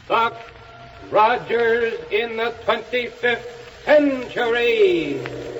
Buck Rogers in the 25th century.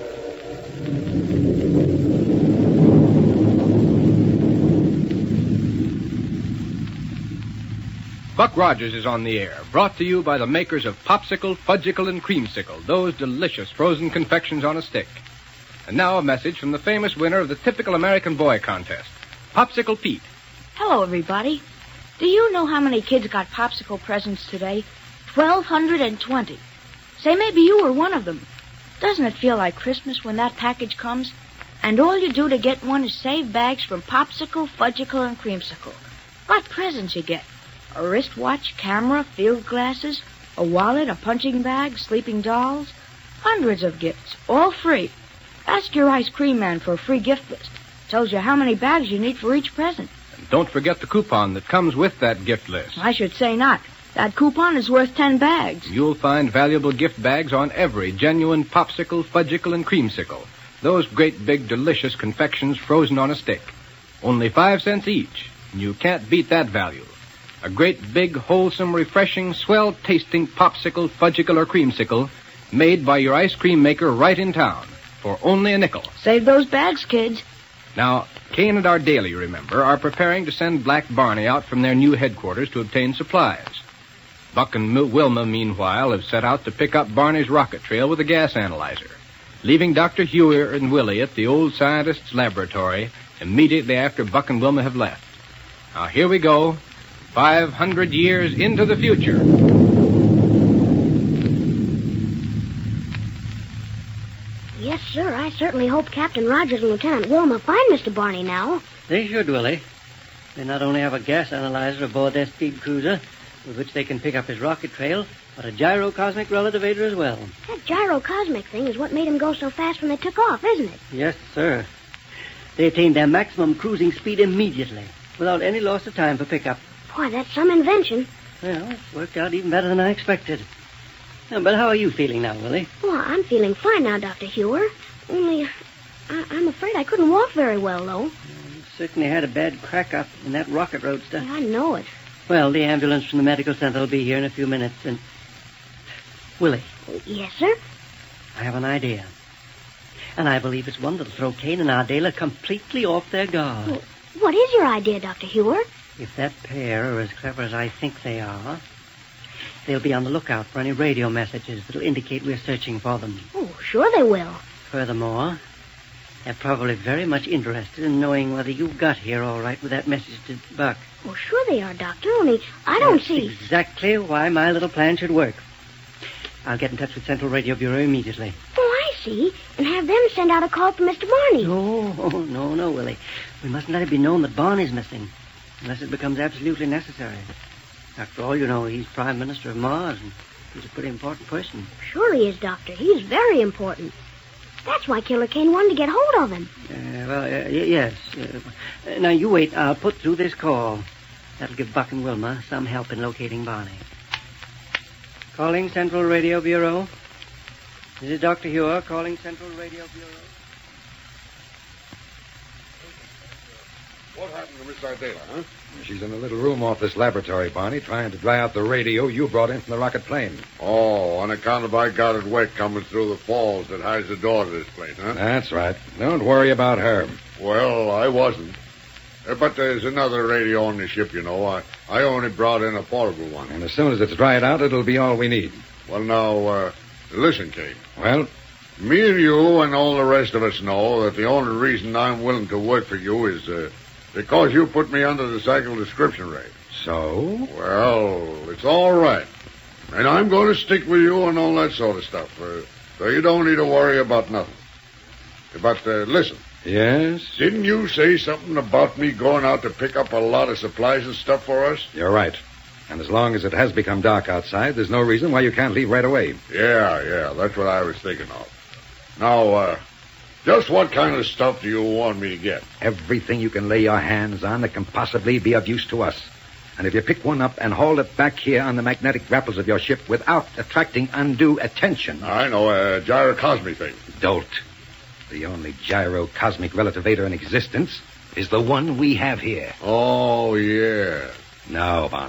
Buck Rogers is on the air, brought to you by the makers of Popsicle, Fudgicle, and Creamsicle, those delicious frozen confections on a stick. And now a message from the famous winner of the typical American boy contest, Popsicle Pete. Hello, everybody. Do you know how many kids got popsicle presents today? 1,220. Say, maybe you were one of them. Doesn't it feel like Christmas when that package comes? And all you do to get one is save bags from Popsicle, Fudgicle, and Creamsicle. What presents you get? A wristwatch, camera, field glasses, a wallet, a punching bag, sleeping dolls. Hundreds of gifts, all free. Ask your ice cream man for a free gift list. Tells you how many bags you need for each present. And don't forget the coupon that comes with that gift list. I should say not. That coupon is worth 10 bags. You'll find valuable gift bags on every genuine Popsicle, Fudgicle, and Creamsicle. Those great big delicious confections frozen on a stick. Only 5 cents each. And you can't beat that value. A great big, wholesome, refreshing, swell-tasting Popsicle, Fudgicle, or Creamsicle made by your ice cream maker right in town for only a nickel. Save those bags, kids. Now, Kane and Ardalia, you remember, are preparing to send Black Barney out from their new headquarters to obtain supplies. Buck and Wilma, meanwhile, have set out to pick up Barney's rocket trail with a gas analyzer, leaving Dr. Hewer and Willie at the old scientist's laboratory immediately after Buck and Wilma have left. Now, here we go, 500 years into the future. Yes, sir. I certainly hope Captain Rogers and Lieutenant Wilma find Mr. Barney now. They should, Willie. They not only have a gas analyzer aboard their speed cruiser, with which they can pick up his rocket trail, but a gyrocosmic relativator as well. That gyrocosmic thing is what made him go so fast when they took off, isn't it? Yes, sir. They attained their maximum cruising speed immediately, without any loss of time for pickup. Boy, that's some invention. Well, it's worked out even better than I expected. But how are you feeling now, Willie? Well, I'm feeling fine now, Dr. Hewer. Only, I'm afraid I couldn't walk very well, though. You certainly had a bad crack up in that rocket roadster. Yeah, I know it. Well, the ambulance from the medical center will be here in a few minutes, and... Willie. Yes, sir? I have an idea. And I believe it's one that'll throw Kane and Ardalia completely off their guard. Well, what is your idea, Dr. Hewer? If that pair are as clever as I think they are, they'll be on the lookout for any radio messages that'll indicate we're searching for them. Oh, sure they will. Furthermore, they're probably very much interested in knowing whether you got here all right with that message to Buck. Oh, sure they are, Doctor. Only I don't That's see... exactly why my little plan should work. I'll get in touch with Central Radio Bureau immediately. Oh, I see. And have them send out a call for Mr. Barney. No, Willie. We mustn't let it be known that Barney's missing, unless it becomes absolutely necessary. After all, you know, he's Prime Minister of Mars, and he's a pretty important person. Sure he is, Doctor. He's very important. That's why Killer Kane wanted to get hold of him. Yes. Now, you wait. I'll put through this call. That'll give Buck and Wilma some help in locating Barney. Calling Central Radio Bureau. This is Dr. Hewer calling Central Radio Bureau. What happened to Miss Ardela, huh? She's in a little room off this laboratory, Barney, trying to dry out the radio you brought in from the rocket plane. Oh, on account of I got it wet coming through the falls that hides the door to this place, huh? That's right. Don't worry about her. Well, I wasn't. But there's another radio on the ship, you know. I only brought in a portable one. And as soon as it's dried out, it'll be all we need. Well, now, listen, Kate. Well? Me and you and all the rest of us know that the only reason I'm willing to work for you is because you put me under the cycle description rate. So? Well, it's all right. And I'm going to stick with you and all that sort of stuff. So you don't need to worry about nothing. But listen. Yes? Didn't you say something about me going out to pick up a lot of supplies and stuff for us? You're right. And as long as it has become dark outside, there's no reason why you can't leave right away. Yeah, that's what I was thinking of. Now, just what kind of stuff do you want me to get? Everything you can lay your hands on that can possibly be of use to us. And if you pick one up and haul it back here on the magnetic grapples of your ship without attracting undue attention... I know, a gyrocosmic thing. Dolt. The only gyrocosmic relativator in existence is the one we have here. Oh, yeah. Now, Barney,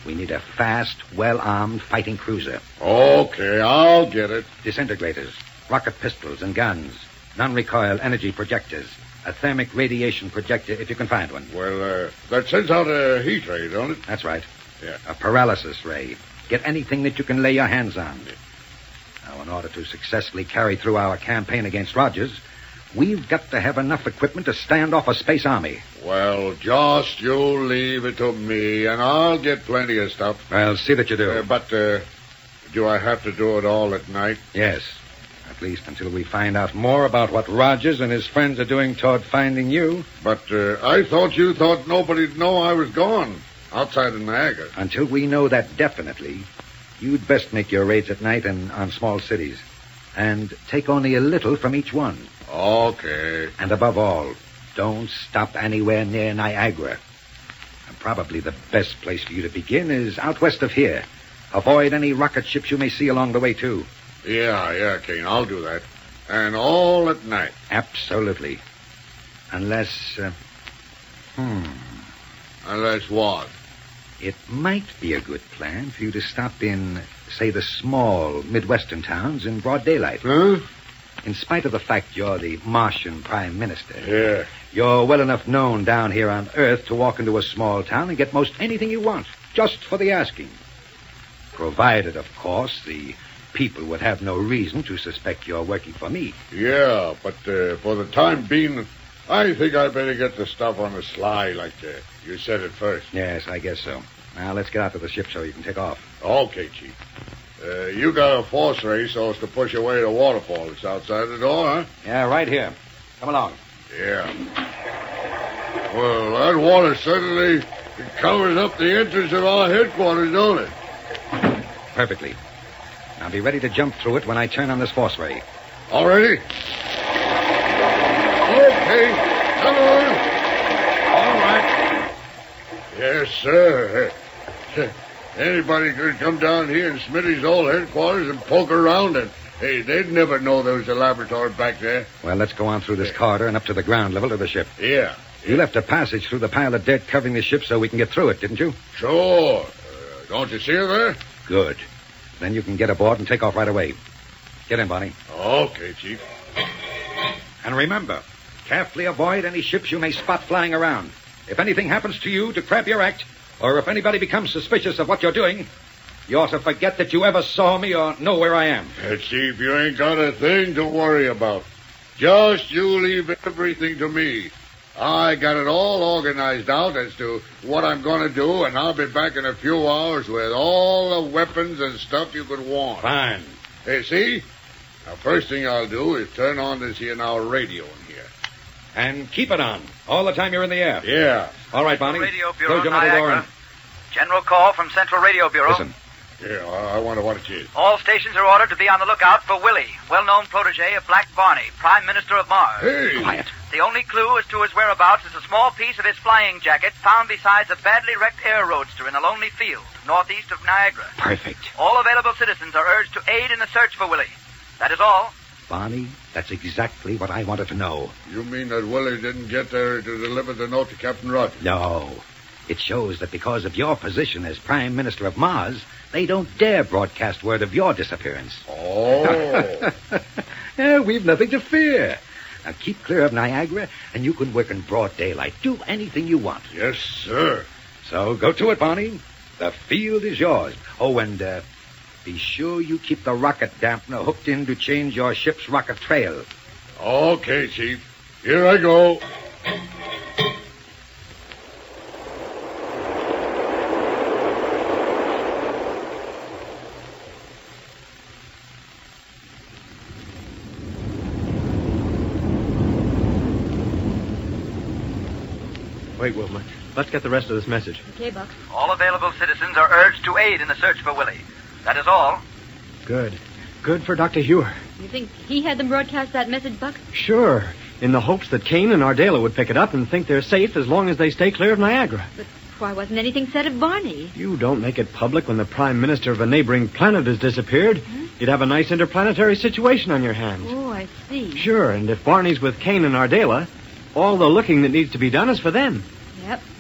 We need a fast, well-armed fighting cruiser. Okay, I'll get it. Disintegrators, rocket pistols and guns, non-recoil energy projectors, a thermic radiation projector if you can find one. Well, that sends out a heat ray, don't it? That's right. Yeah. A paralysis ray. Get anything that you can lay your hands on. Now, in order to successfully carry through our campaign against Rogers, we've got to have enough equipment to stand off a space army. Well, just you leave it to me, and I'll get plenty of stuff. Well, see that you do. But do I have to do it all at night? Yes. At least until we find out more about what Rogers and his friends are doing toward finding you. But I thought you thought nobody'd know I was gone outside of Niagara. Until we know that definitely, you'd best make your raids at night and on small cities. And take only a little from each one. Okay. And above all, don't stop anywhere near Niagara. And probably the best place for you to begin is out west of here. Avoid any rocket ships you may see along the way, too. Yeah, Kane, I'll do that. And all at night. Absolutely. Unless, Unless what? It might be a good plan for you to stop in, say, the small Midwestern towns in broad daylight. Huh? In spite of the fact you're the Martian Prime Minister. Yeah. You're well enough known down here on Earth to walk into a small town and get most anything you want, just for the asking. Provided, of course, the people would have no reason to suspect you're working for me. Yeah, but for the time being, I think I better get the stuff on the sly like you said at first. Yes, I guess so. Now, let's get out to the ship so you can take off. Okay, Chief. You got a force ray so as to push away the waterfall that's outside the door, huh? Yeah, right here. Come along. Yeah. Well, that water certainly covers up the entrance of our headquarters, don't it? Perfectly. Now be ready to jump through it when I turn on this force ray. All ready? Okay. Come on. All right. Yes, sir. Anybody could come down here in Smitty's old headquarters and poke around and, hey, they'd never know there was a laboratory back there. Well, let's go on through this corridor and up to the ground level of the ship. Yeah. You left a passage through the pile of dirt covering the ship so we can get through it, didn't you? Sure. Don't you see her there? Good. Then you can get aboard and take off right away. Get in, Bonnie. Okay, Chief. And remember, carefully avoid any ships you may spot flying around. If anything happens to you to cramp your act, or if anybody becomes suspicious of what you're doing, you ought to forget that you ever saw me or know where I am. Chief, you ain't got a thing to worry about. Just you leave everything to me. I got it all organized out as to what I'm going to do, and I'll be back in a few hours with all the weapons and stuff you could want. Fine. Hey, see? Now, first thing I'll do is turn on this here now radio in here. And keep it on all the time you're in the air. Yeah. All right, Bonnie. Radio Bureau, Close your metal door Niagara. and... General call from Central Radio Bureau. Listen. Yeah, I wonder what it is. All stations are ordered to be on the lookout for Willie, well-known protege of Black Barney, Prime Minister of Mars. Hey! Quiet. The only clue as to his whereabouts is a small piece of his flying jacket found beside a badly wrecked air roadster in a lonely field, northeast of Niagara. Perfect. All available citizens are urged to aid in the search for Willie. That is all. Bonnie, that's exactly what I wanted to know. You mean that Willie didn't get there to deliver the note to Captain Rogers? No. It shows that because of your position as Prime Minister of Mars, they don't dare broadcast word of your disappearance. Oh. Yeah, we've nothing to fear. Now keep clear of Niagara, and you can work in broad daylight. Do anything you want. Yes, sir. So go to it, Bonnie. The field is yours. Oh, and be sure you keep the rocket dampener hooked in to change your ship's rocket trail. Okay, Chief. Here I go. Wait, Wilma. Let's get the rest of this message. Okay, Buck. All available citizens are urged to aid in the search for Willie. That is all. Good. Good for Dr. Hewer. You think he had them broadcast that message, Buck? Sure. In the hopes that Kane and Ardela would pick it up and think they're safe as long as they stay clear of Niagara. But why wasn't anything said of Barney? You don't make it public when the Prime Minister of a neighboring planet has disappeared. Hmm? You'd have a nice interplanetary situation on your hands. Oh, I see. Sure, and if Barney's with Kane and Ardela, all the looking that needs to be done is for them. Yep.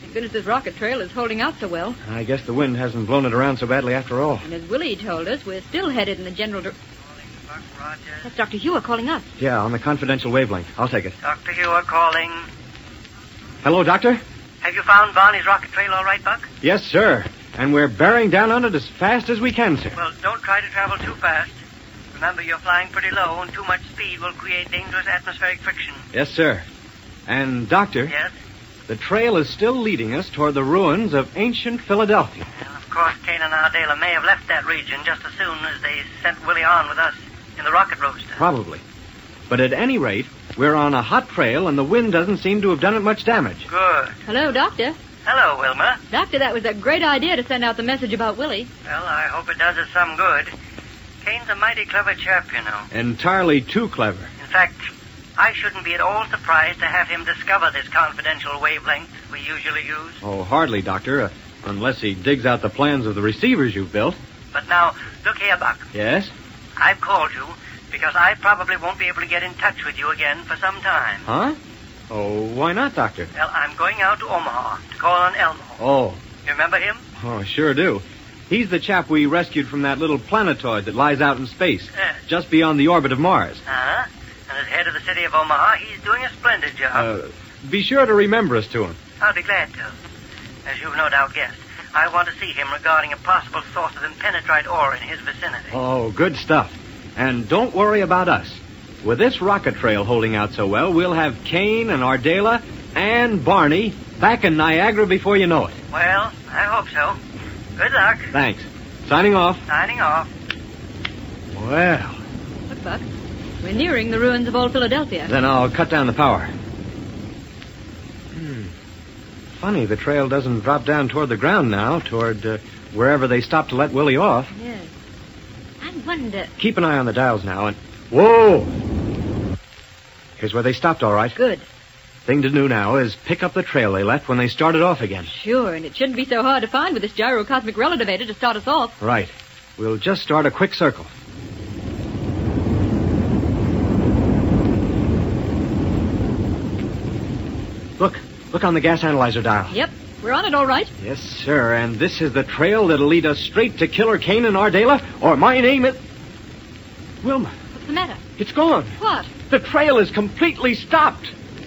Goodness, this rocket trail is holding out so well. I guess the wind hasn't blown it around so badly after all. And as Willie told us, we're still headed in the general direction. Buck Rogers. That's Dr. Hewer calling us. Yeah, on the confidential wavelength. I'll take it. Dr. Hewer calling. Hello, Doctor? Have you found Barney's rocket trail all right, Buck? Yes, sir. And we're bearing down on it as fast as we can, sir. Well, don't try to travel too fast. Remember, you're flying pretty low, and too much speed will create dangerous atmospheric friction. Yes, sir. And, Doctor? Yes? The trail is still leading us toward the ruins of ancient Philadelphia. And, of course, Kane and Ardela may have left that region just as soon as they sent Willie on with us in the rocket roadster. Probably. But at any rate, we're on a hot trail, and the wind doesn't seem to have done it much damage. Good. Hello, Doctor. Hello, Wilma. Doctor, that was a great idea to send out the message about Willie. Well, I hope it does us some good. Kane's a mighty clever chap, you know. Entirely too clever. In fact, I shouldn't be at all surprised to have him discover this confidential wavelength we usually use. Oh, hardly, Doctor, unless he digs out the plans of the receivers you've built. But now, look here, Buck. Yes? I've called you because I probably won't be able to get in touch with you again for some time. Huh? Oh, why not, Doctor? Well, I'm going out to Omaha to call on Elmo. Oh. You remember him? Oh, sure do. He's the chap we rescued from that little planetoid that lies out in space, just beyond the orbit of Mars. Uh-huh. And as head of the city of Omaha, he's doing a splendid job. Be sure to remember us to him. I'll be glad to. As you've no doubt guessed, I want to see him regarding a possible source of impenetrite ore in his vicinity. Oh, good stuff. And don't worry about us. With this rocket trail holding out so well, we'll have Kane and Ardela and Barney back in Niagara before you know it. Well, I hope so. Good luck. Thanks. Signing off. Signing off. Well. Look, Buck. We're nearing the ruins of old Philadelphia. Then I'll cut down the power. Funny, the trail doesn't drop down toward the ground now, toward wherever they stopped to let Willie off. Yes. I wonder... Keep an eye on the dials now, and... Whoa! Here's where they stopped, all right. Good. Thing to do now is pick up the trail they left when they started off again. Sure, and it shouldn't be so hard to find with this gyrocosmic relativator to start us off. Right. We'll just start a quick circle. Look on the gas analyzer dial. Yep, we're on it all right. Yes, sir, and this is the trail that'll lead us straight to Killer Kane and Ardela, or my name is... Wilma. What's the matter? It's gone. What? The trail is completely stopped.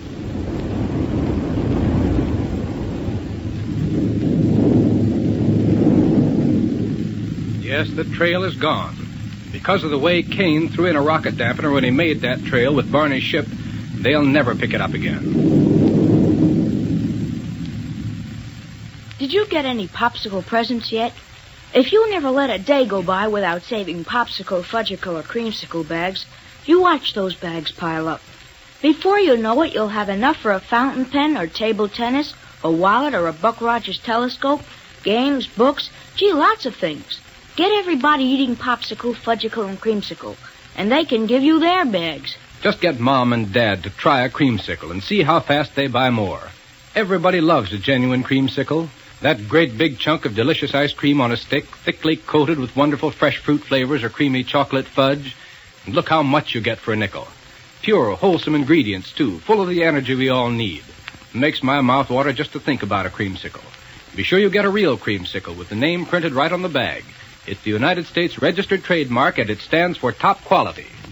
Yes, the trail is gone. Because of the way Kane threw in a rocket dampener when he made that trail with Barney's ship, they'll never pick it up again. Did you get any popsicle presents yet? If you never let a day go by without saving popsicle, fudgicle, or creamsicle bags, you watch those bags pile up. Before you know it, you'll have enough for a fountain pen or table tennis, a wallet or a Buck Rogers telescope, games, books, lots of things. Get everybody eating popsicle, fudgicle, and creamsicle, and they can give you their bags. Just get Mom and Dad to try a creamsicle and see how fast they buy more. Everybody loves a genuine creamsicle. That great big chunk of delicious ice cream on a stick, thickly coated with wonderful fresh fruit flavors or creamy chocolate fudge. And look how much you get for a nickel. Pure, wholesome ingredients, too, full of the energy we all need. It makes my mouth water just to think about a creamsicle. Be sure you get a real creamsicle with the name printed right on the bag. It's the United States registered trademark, and it stands for top quality.